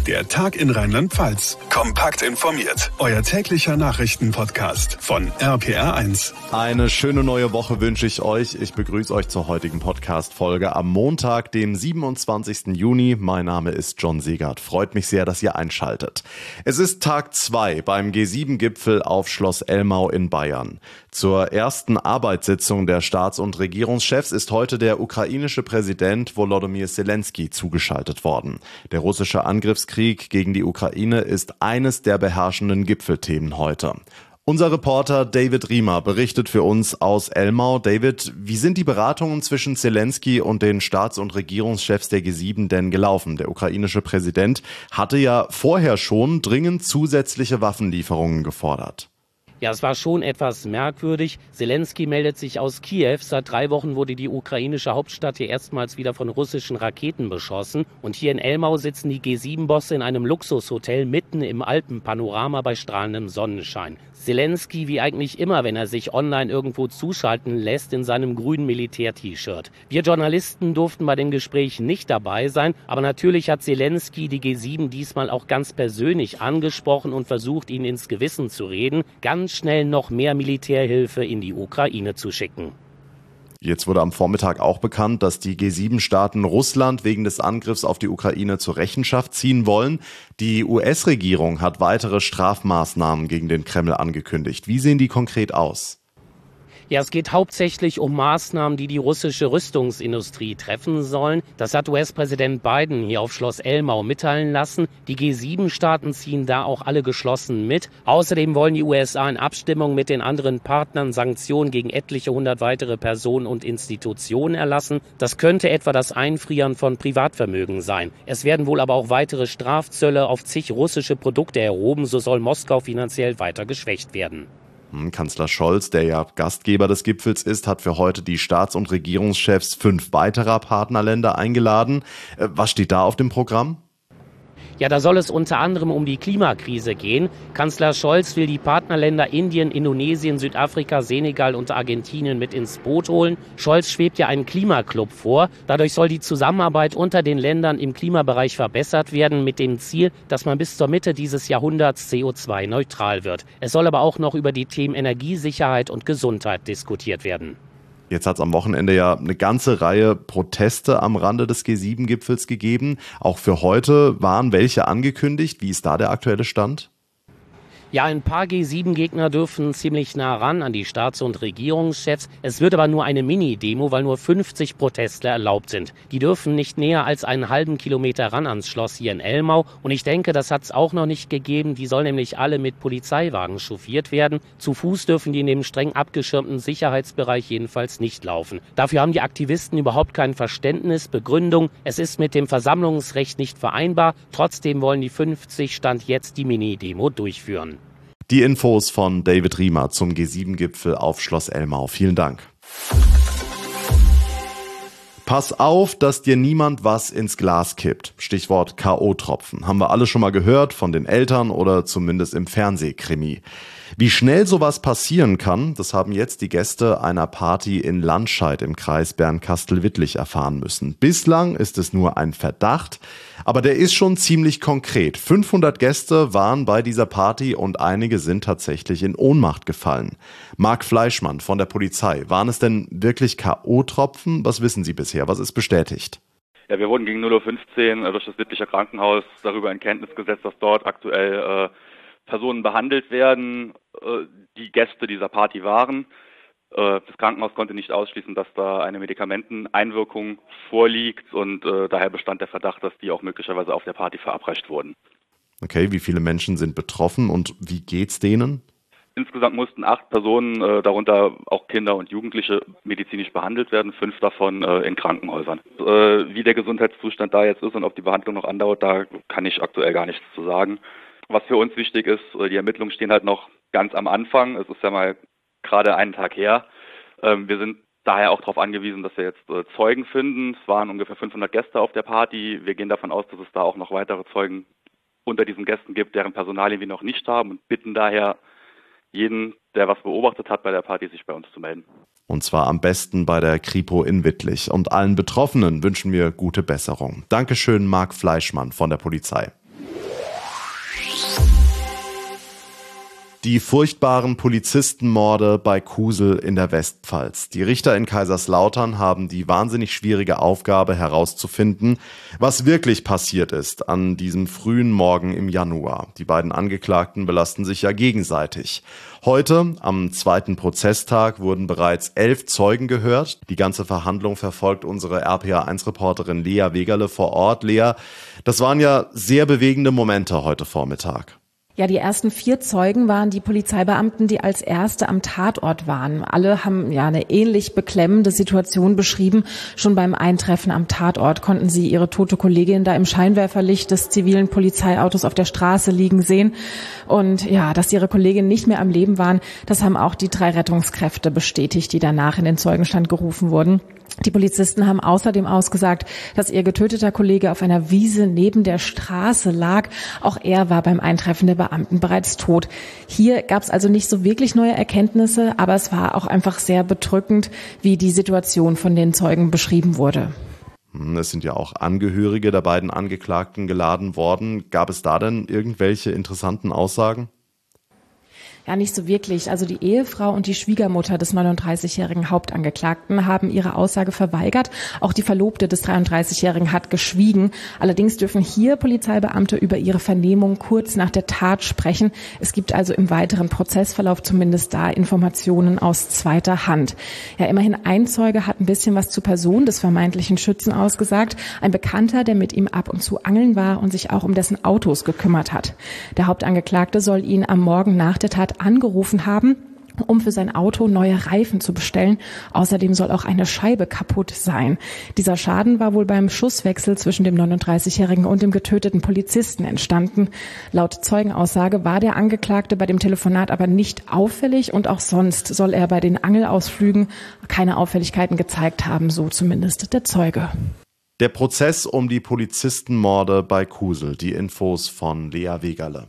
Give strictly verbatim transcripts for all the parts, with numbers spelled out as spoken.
Der Tag in Rheinland-Pfalz. Kompakt informiert. Euer täglicher Nachrichtenpodcast von R P R eins. Eine schöne neue Woche wünsche ich euch. Ich begrüße euch zur heutigen Podcast-Folge am Montag, dem siebenundzwanzigsten Juni. Mein Name ist John Segert. Freut mich sehr, dass ihr einschaltet. Es ist Tag zwei beim G sieben Gipfel auf Schloss Elmau in Bayern. Zur ersten Arbeitssitzung der Staats- und Regierungschefs ist heute der ukrainische Präsident Volodymyr Zelensky zugeschaltet worden. Der russische Angriffskrieg gegen die Ukraine ist eines der beherrschenden Gipfelthemen heute. Unser Reporter David Riemer berichtet für uns aus Elmau. David, wie sind die Beratungen zwischen Zelensky und den Staats- und Regierungschefs der G sieben denn gelaufen? Der ukrainische Präsident hatte ja vorher schon dringend zusätzliche Waffenlieferungen gefordert. Ja, es war schon etwas merkwürdig. Zelensky meldet sich aus Kiew. Seit drei Wochen wurde die ukrainische Hauptstadt hier erstmals wieder von russischen Raketen beschossen. Und hier in Elmau sitzen die G sieben Bosse in einem Luxushotel mitten im Alpenpanorama bei strahlendem Sonnenschein. Zelensky, wie eigentlich immer, wenn er sich online irgendwo zuschalten lässt, in seinem grünen Militär-T-Shirt. Wir Journalisten durften bei dem Gespräch nicht dabei sein, aber natürlich hat Zelensky die G sieben diesmal auch ganz persönlich angesprochen und versucht, ihnen ins Gewissen zu reden, ganz schnell noch mehr Militärhilfe in die Ukraine zu schicken. Jetzt wurde am Vormittag auch bekannt, dass die G sieben Staaten Russland wegen des Angriffs auf die Ukraine zur Rechenschaft ziehen wollen. Die U S-Regierung hat weitere Strafmaßnahmen gegen den Kreml angekündigt. Wie sehen die konkret aus? Ja, es geht hauptsächlich um Maßnahmen, die die russische Rüstungsindustrie treffen sollen. Das hat U S-Präsident Biden hier auf Schloss Elmau mitteilen lassen. Die G sieben Staaten ziehen da auch alle geschlossen mit. Außerdem wollen die U S A in Abstimmung mit den anderen Partnern Sanktionen gegen etliche hundert weitere Personen und Institutionen erlassen. Das könnte etwa das Einfrieren von Privatvermögen sein. Es werden wohl aber auch weitere Strafzölle auf zig russische Produkte erhoben. So soll Moskau finanziell weiter geschwächt werden. Kanzler Scholz, der ja Gastgeber des Gipfels ist, hat für heute die Staats- und Regierungschefs fünf weiterer Partnerländer eingeladen. Was steht da auf dem Programm? Ja, da soll es unter anderem um die Klimakrise gehen. Kanzler Scholz will die Partnerländer Indien, Indonesien, Südafrika, Senegal und Argentinien mit ins Boot holen. Scholz schwebt ja einen Klimaclub vor. Dadurch soll die Zusammenarbeit unter den Ländern im Klimabereich verbessert werden, mit dem Ziel, dass man bis zur Mitte dieses Jahrhunderts C O zwei neutral wird. Es soll aber auch noch über die Themen Energiesicherheit und Gesundheit diskutiert werden. Jetzt hat es am Wochenende ja eine ganze Reihe Proteste am Rande des G sieben Gipfels gegeben. Auch für heute waren welche angekündigt. Wie ist da der aktuelle Stand? Ja, ein paar G sieben Gegner dürfen ziemlich nah ran an die Staats- und Regierungschefs. Es wird aber nur eine Mini-Demo, weil nur fünfzig Protestler erlaubt sind. Die dürfen nicht näher als einen halben Kilometer ran ans Schloss hier in Elmau. Und ich denke, das hat es auch noch nicht gegeben. Die sollen nämlich alle mit Polizeiwagen chauffiert werden. Zu Fuß dürfen die in dem streng abgeschirmten Sicherheitsbereich jedenfalls nicht laufen. Dafür haben die Aktivisten überhaupt kein Verständnis. Begründung: Es ist mit dem Versammlungsrecht nicht vereinbar. Trotzdem wollen die fünfzig Stand jetzt die Mini-Demo durchführen. Die Infos von David Riemer zum G sieben Gipfel auf Schloss Elmau. Vielen Dank. Pass auf, dass dir niemand was ins Glas kippt. Stichwort K O-Tropfen. Haben wir alle schon mal gehört, von den Eltern oder zumindest im Fernsehkrimi. Wie schnell sowas passieren kann, das haben jetzt die Gäste einer Party in Landscheid im Kreis Bernkastel-Wittlich erfahren müssen. Bislang ist es nur ein Verdacht, aber der ist schon ziemlich konkret. fünfhundert Gäste waren bei dieser Party und einige sind tatsächlich in Ohnmacht gefallen. Marc Fleischmann von der Polizei. Waren es denn wirklich K O-Tropfen? Was wissen Sie bisher? Was ist bestätigt? Ja, wir wurden gegen null Uhr fünfzehn durch das Wittlicher Krankenhaus darüber in Kenntnis gesetzt, dass dort aktuell äh, Personen behandelt werden, äh, die Gäste dieser Party waren. Äh, das Krankenhaus konnte nicht ausschließen, dass da eine Medikamenteneinwirkung vorliegt und äh, daher bestand der Verdacht, dass die auch möglicherweise auf der Party verabreicht wurden. Okay, wie viele Menschen sind betroffen und wie geht's denen? Insgesamt mussten acht Personen, äh, darunter auch Kinder und Jugendliche, medizinisch behandelt werden, fünf davon äh, in Krankenhäusern. Äh, wie der Gesundheitszustand da jetzt ist und ob die Behandlung noch andauert, da kann ich aktuell gar nichts zu sagen. Was für uns wichtig ist, die Ermittlungen stehen halt noch ganz am Anfang. Es ist ja mal gerade einen Tag her. Wir sind daher auch darauf angewiesen, dass wir jetzt Zeugen finden. Es waren ungefähr fünfhundert Gäste auf der Party. Wir gehen davon aus, dass es da auch noch weitere Zeugen unter diesen Gästen gibt, deren Personalien wir noch nicht haben und bitten daher jeden, der was beobachtet hat bei der Party, sich bei uns zu melden. Und zwar am besten bei der Kripo in Wittlich. Und allen Betroffenen wünschen wir gute Besserung. Dankeschön, Marc Fleischmann von der Polizei. Die furchtbaren Polizistenmorde bei Kusel in der Westpfalz. Die Richter in Kaiserslautern haben die wahnsinnig schwierige Aufgabe herauszufinden, was wirklich passiert ist an diesem frühen Morgen im Januar. Die beiden Angeklagten belasten sich ja gegenseitig. Heute, am zweiten Prozesstag, wurden bereits elf Zeugen gehört. Die ganze Verhandlung verfolgt unsere R P A eins Reporterin Lea Wegerle vor Ort. Lea, das waren ja sehr bewegende Momente heute Vormittag. Ja, die ersten vier Zeugen waren die Polizeibeamten, die als Erste am Tatort waren. Alle haben ja eine ähnlich beklemmende Situation beschrieben. Schon beim Eintreffen am Tatort konnten sie ihre tote Kollegin da im Scheinwerferlicht des zivilen Polizeiautos auf der Straße liegen sehen. Und ja, dass ihre Kollegin nicht mehr am Leben waren, das haben auch die drei Rettungskräfte bestätigt, die danach in den Zeugenstand gerufen wurden. Die Polizisten haben außerdem ausgesagt, dass ihr getöteter Kollege auf einer Wiese neben der Straße lag. Auch er war beim Eintreffen der Beamten bereits tot. Hier gab es also nicht so wirklich neue Erkenntnisse, aber es war auch einfach sehr bedrückend, wie die Situation von den Zeugen beschrieben wurde. Es sind ja auch Angehörige der beiden Angeklagten geladen worden. Gab es da denn irgendwelche interessanten Aussagen? Ja, nicht so wirklich. Also die Ehefrau und die Schwiegermutter des neununddreißigjährigen Hauptangeklagten haben ihre Aussage verweigert. Auch die Verlobte des dreiunddreißigjährigen hat geschwiegen. Allerdings dürfen hier Polizeibeamte über ihre Vernehmung kurz nach der Tat sprechen. Es gibt also im weiteren Prozessverlauf zumindest da Informationen aus zweiter Hand. Ja, immerhin ein Zeuge hat ein bisschen was zur Person des vermeintlichen Schützen ausgesagt. Ein Bekannter, der mit ihm ab und zu angeln war und sich auch um dessen Autos gekümmert hat. Der Hauptangeklagte soll ihn am Morgen nach der Tat angerufen haben, um für sein Auto neue Reifen zu bestellen. Außerdem soll auch eine Scheibe kaputt sein. Dieser Schaden war wohl beim Schusswechsel zwischen dem neununddreißigjährigen und dem getöteten Polizisten entstanden. Laut Zeugenaussage war der Angeklagte bei dem Telefonat aber nicht auffällig und auch sonst soll er bei den Angelausflügen keine Auffälligkeiten gezeigt haben, so zumindest der Zeuge. Der Prozess um die Polizistenmorde bei Kusel. Die Infos von Lea Wegerle.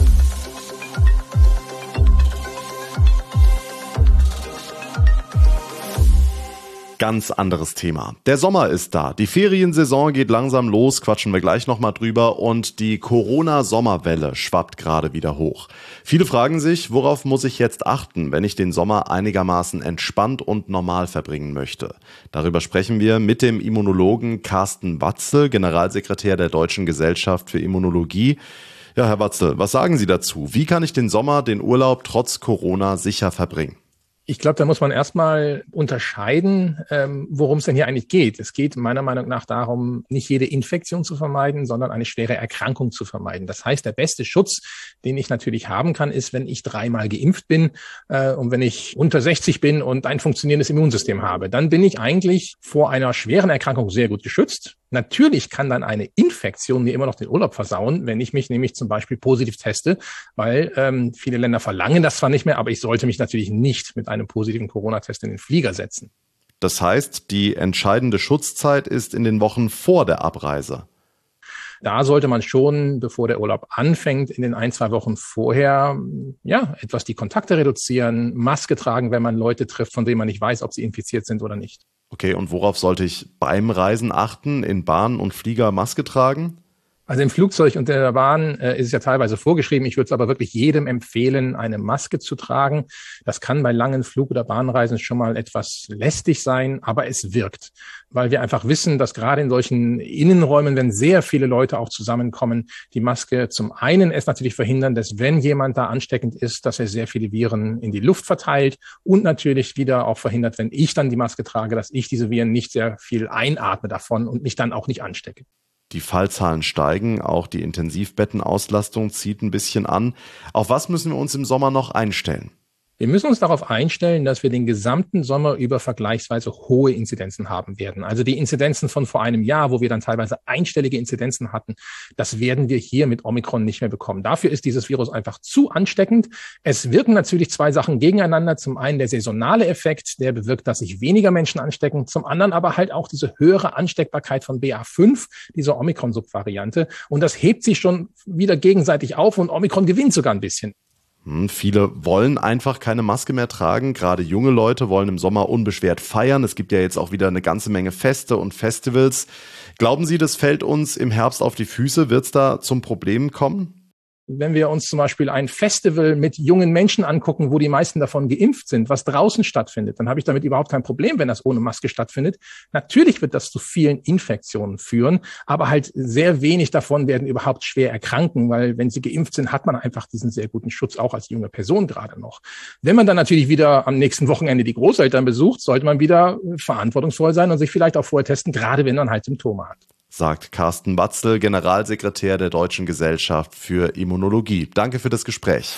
Ganz anderes Thema. Der Sommer ist da. Die Feriensaison geht langsam los, quatschen wir gleich nochmal drüber. Und die Corona-Sommerwelle schwappt gerade wieder hoch. Viele fragen sich, worauf muss ich jetzt achten, wenn ich den Sommer einigermaßen entspannt und normal verbringen möchte? Darüber sprechen wir mit dem Immunologen Carsten Watzel, Generalsekretär der Deutschen Gesellschaft für Immunologie. Ja, Herr Watzel, was sagen Sie dazu? Wie kann ich den Sommer, den Urlaub trotz Corona sicher verbringen? Ich glaube, da muss man erstmal unterscheiden, ähm, worum es denn hier eigentlich geht. Es geht meiner Meinung nach darum, nicht jede Infektion zu vermeiden, sondern eine schwere Erkrankung zu vermeiden. Das heißt, der beste Schutz, den ich natürlich haben kann, ist, wenn ich dreimal geimpft bin äh, und wenn ich unter sechzig bin und ein funktionierendes Immunsystem habe. Dann bin ich eigentlich vor einer schweren Erkrankung sehr gut geschützt. Natürlich kann dann eine Infektion mir immer noch den Urlaub versauen, wenn ich mich nämlich zum Beispiel positiv teste, weil ähm, viele Länder verlangen das zwar nicht mehr, aber ich sollte mich natürlich nicht mit einem positiven Corona-Test in den Flieger setzen. Das heißt, die entscheidende Schutzzeit ist in den Wochen vor der Abreise. Da sollte man schon, bevor der Urlaub anfängt, in den ein, zwei Wochen vorher, ja, etwas die Kontakte reduzieren, Maske tragen, wenn man Leute trifft, von denen man nicht weiß, ob sie infiziert sind oder nicht. Okay, und worauf sollte ich beim Reisen achten? In Bahn und Flieger Maske tragen? Also im Flugzeug und in der Bahn äh, ist es ja teilweise vorgeschrieben. Ich würde es aber wirklich jedem empfehlen, eine Maske zu tragen. Das kann bei langen Flug- oder Bahnreisen schon mal etwas lästig sein, aber es wirkt. Weil wir einfach wissen, dass gerade in solchen Innenräumen, wenn sehr viele Leute auch zusammenkommen, die Maske zum einen es natürlich verhindern, dass wenn jemand da ansteckend ist, dass er sehr viele Viren in die Luft verteilt und natürlich wieder auch verhindert, wenn ich dann die Maske trage, dass ich diese Viren nicht sehr viel einatme davon und mich dann auch nicht anstecke. Die Fallzahlen steigen, auch die Intensivbettenauslastung zieht ein bisschen an. Auf was müssen wir uns im Sommer noch einstellen? Wir müssen uns darauf einstellen, dass wir den gesamten Sommer über vergleichsweise hohe Inzidenzen haben werden. Also die Inzidenzen von vor einem Jahr, wo wir dann teilweise einstellige Inzidenzen hatten, das werden wir hier mit Omikron nicht mehr bekommen. Dafür ist dieses Virus einfach zu ansteckend. Es wirken natürlich zwei Sachen gegeneinander. Zum einen der saisonale Effekt, der bewirkt, dass sich weniger Menschen anstecken. Zum anderen aber halt auch diese höhere Ansteckbarkeit von B A fünf, dieser Omikron-Subvariante. Und das hebt sich schon wieder gegenseitig auf und Omikron gewinnt sogar ein bisschen. Hm, viele wollen einfach keine Maske mehr tragen. Gerade junge Leute wollen im Sommer unbeschwert feiern. Es gibt ja jetzt auch wieder eine ganze Menge Feste und Festivals. Glauben Sie, das fällt uns im Herbst auf die Füße? Wird es da zum Problem kommen? Wenn wir uns zum Beispiel ein Festival mit jungen Menschen angucken, wo die meisten davon geimpft sind, was draußen stattfindet, dann habe ich damit überhaupt kein Problem, wenn das ohne Maske stattfindet. Natürlich wird das zu vielen Infektionen führen, aber halt sehr wenig davon werden überhaupt schwer erkranken, weil wenn sie geimpft sind, hat man einfach diesen sehr guten Schutz, auch als junge Person gerade noch. Wenn man dann natürlich wieder am nächsten Wochenende die Großeltern besucht, sollte man wieder verantwortungsvoll sein und sich vielleicht auch vorher testen, gerade wenn man halt Symptome hat. Sagt Carsten Batzel, Generalsekretär der Deutschen Gesellschaft für Immunologie. Danke für das Gespräch.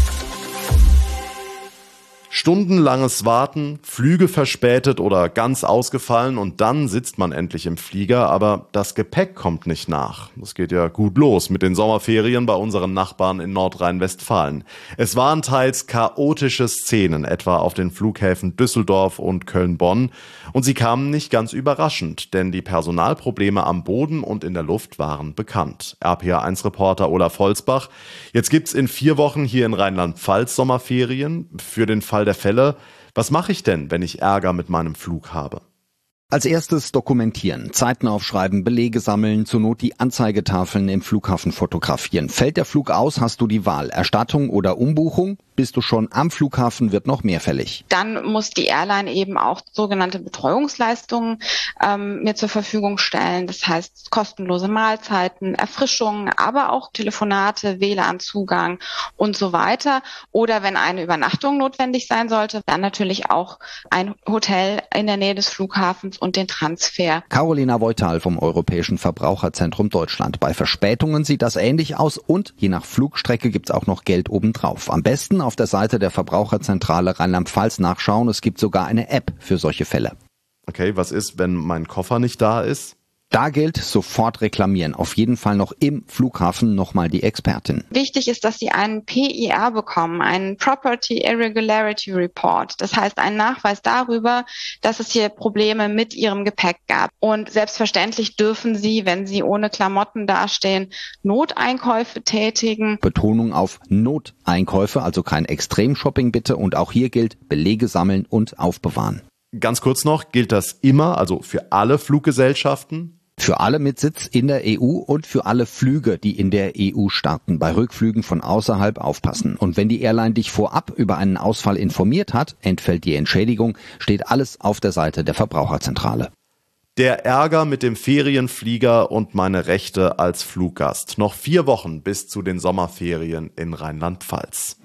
Stundenlanges Warten, Flüge verspätet oder ganz ausgefallen und dann sitzt man endlich im Flieger, aber das Gepäck kommt nicht nach. Das geht ja gut los mit den Sommerferien bei unseren Nachbarn in Nordrhein-Westfalen. Es waren teils chaotische Szenen, etwa auf den Flughäfen Düsseldorf und Köln-Bonn. Und sie kamen nicht ganz überraschend, denn die Personalprobleme am Boden und in der Luft waren bekannt. R P A eins Reporter Olaf Holzbach. Jetzt gibt's in vier Wochen hier in Rheinland-Pfalz Sommerferien. Für den Fall der Fälle, was mache ich denn, wenn ich Ärger mit meinem Flug habe? Als erstes dokumentieren, Zeiten aufschreiben, Belege sammeln, zur Not die Anzeigetafeln im Flughafen fotografieren. Fällt der Flug aus, hast du die Wahl, Erstattung oder Umbuchung. Bist du schon am Flughafen, wird noch mehr fällig. Dann muss die Airline eben auch sogenannte Betreuungsleistungen ähm, mir zur Verfügung stellen. Das heißt kostenlose Mahlzeiten, Erfrischungen, aber auch Telefonate, W L A N-Zugang und so weiter. Oder wenn eine Übernachtung notwendig sein sollte, dann natürlich auch ein Hotel in der Nähe des Flughafens und den Transfer. Carolina Voital vom Europäischen Verbraucherzentrum Deutschland. Bei Verspätungen sieht das ähnlich aus und je nach Flugstrecke gibt's auch noch Geld obendrauf. Am besten auf der Seite der Verbraucherzentrale Rheinland-Pfalz nachschauen. Es gibt sogar eine App für solche Fälle. Okay, was ist, wenn mein Koffer nicht da ist? Da gilt, sofort reklamieren. Auf jeden Fall noch im Flughafen nochmal die Expertin. Wichtig ist, dass Sie einen P I R bekommen, einen Property Irregularity Report. Das heißt, einen Nachweis darüber, dass es hier Probleme mit Ihrem Gepäck gab. Und selbstverständlich dürfen Sie, wenn Sie ohne Klamotten dastehen, Noteinkäufe tätigen. Betonung auf Noteinkäufe, also kein Extremshopping bitte. Und auch hier gilt, Belege sammeln und aufbewahren. Ganz kurz noch, gilt das immer, also für alle Fluggesellschaften? Für alle mit Sitz in der E U und für alle Flüge, die in der E U starten. Bei Rückflügen von außerhalb aufpassen. Und wenn die Airline dich vorab über einen Ausfall informiert hat, entfällt die Entschädigung, steht alles auf der Seite der Verbraucherzentrale. Der Ärger mit dem Ferienflieger und meine Rechte als Fluggast. Noch vier Wochen bis zu den Sommerferien in Rheinland-Pfalz.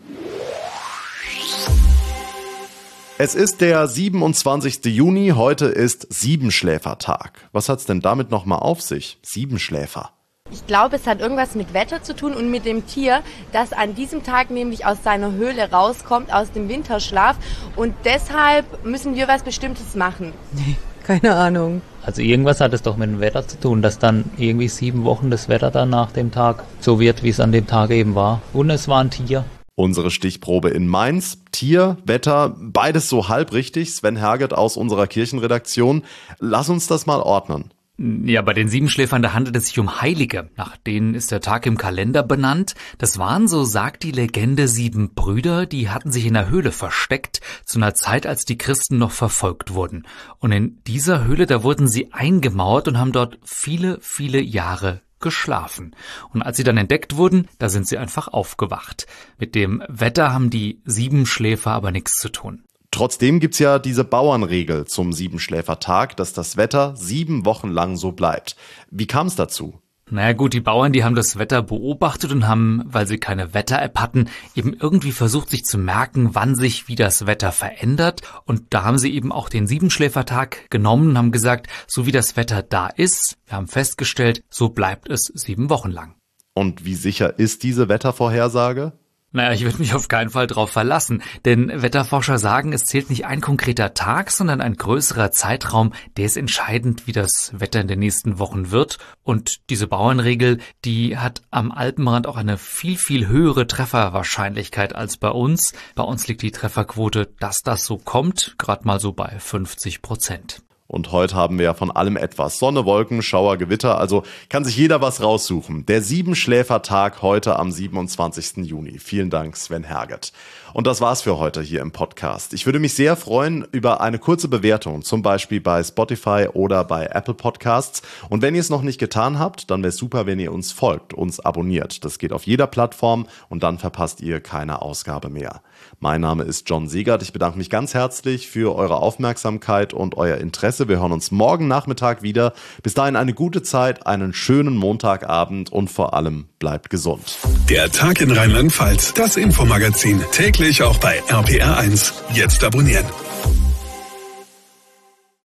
Es ist der siebenundzwanzigsten Juni, heute ist Siebenschläfertag. Was hat's denn damit nochmal auf sich? Siebenschläfer. Ich glaube, es hat irgendwas mit Wetter zu tun und mit dem Tier, das an diesem Tag nämlich aus seiner Höhle rauskommt, aus dem Winterschlaf. Und deshalb müssen wir was Bestimmtes machen. Nee, keine Ahnung. Also irgendwas hat es doch mit dem Wetter zu tun, dass dann irgendwie sieben Wochen das Wetter dann nach dem Tag so wird, wie es an dem Tag eben war. Und es war ein Tier. Unsere Stichprobe in Mainz. Tier, Wetter, beides so halb richtig. Sven Herget aus unserer Kirchenredaktion. Lass uns das mal ordnen. Ja, bei den Siebenschläfern, da handelt es sich um Heilige. Nach denen ist der Tag im Kalender benannt. Das waren, so sagt die Legende, sieben Brüder, die hatten sich in der Höhle versteckt, zu einer Zeit, als die Christen noch verfolgt wurden. Und in dieser Höhle, da wurden sie eingemauert und haben dort viele, viele Jahre geschlafen. Und als sie dann entdeckt wurden, da sind sie einfach aufgewacht. Mit dem Wetter haben die Siebenschläfer aber nichts zu tun. Trotzdem gibt's ja diese Bauernregel zum Siebenschläfertag, dass das Wetter sieben Wochen lang so bleibt. Wie kam es dazu? Naja gut, die Bauern, die haben das Wetter beobachtet und haben, weil sie keine Wetter-App hatten, eben irgendwie versucht, sich zu merken, wann sich wie das Wetter verändert. Und da haben sie eben auch den Siebenschläfertag genommen und haben gesagt, so wie das Wetter da ist, wir haben festgestellt, so bleibt es sieben Wochen lang. Und wie sicher ist diese Wettervorhersage? Naja, ich würde mich auf keinen Fall drauf verlassen, denn Wetterforscher sagen, es zählt nicht ein konkreter Tag, sondern ein größerer Zeitraum, der ist entscheidend, wie das Wetter in den nächsten Wochen wird. Und diese Bauernregel, die hat am Alpenrand auch eine viel, viel höhere Trefferwahrscheinlichkeit als bei uns. Bei uns liegt die Trefferquote, dass das so kommt, gerade mal so bei fünfzig Prozent. Und heute haben wir ja von allem etwas. Sonne, Wolken, Schauer, Gewitter, also kann sich jeder was raussuchen. Der Siebenschläfertag heute am siebenundzwanzigsten Juni. Vielen Dank, Sven Herget. Und das war's für heute hier im Podcast. Ich würde mich sehr freuen über eine kurze Bewertung, zum Beispiel bei Spotify oder bei Apple Podcasts. Und wenn ihr es noch nicht getan habt, dann wäre es super, wenn ihr uns folgt, uns abonniert. Das geht auf jeder Plattform und dann verpasst ihr keine Ausgabe mehr. Mein Name ist John Segert. Ich bedanke mich ganz herzlich für eure Aufmerksamkeit und euer Interesse. Wir hören uns morgen Nachmittag wieder. Bis dahin eine gute Zeit, einen schönen Montagabend und vor allem bleibt gesund. Der Tag in Rheinland-Pfalz, das Infomagazin, täglich auch bei R P R eins. Jetzt abonnieren.